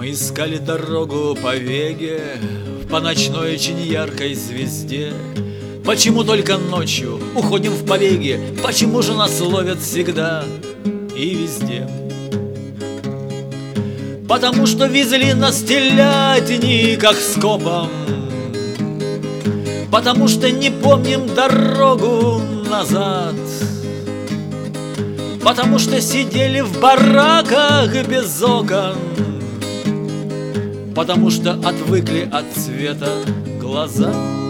Мы искали дорогу по Веге, по ночной очень яркой звезде. Почему только ночью уходим в побеги? Почему же нас ловят всегда и везде? Потому что везли нас телятни, как скопом. Потому что не помним дорогу назад. Потому что сидели в бараках без окон. Потому что отвыкли от света глаза.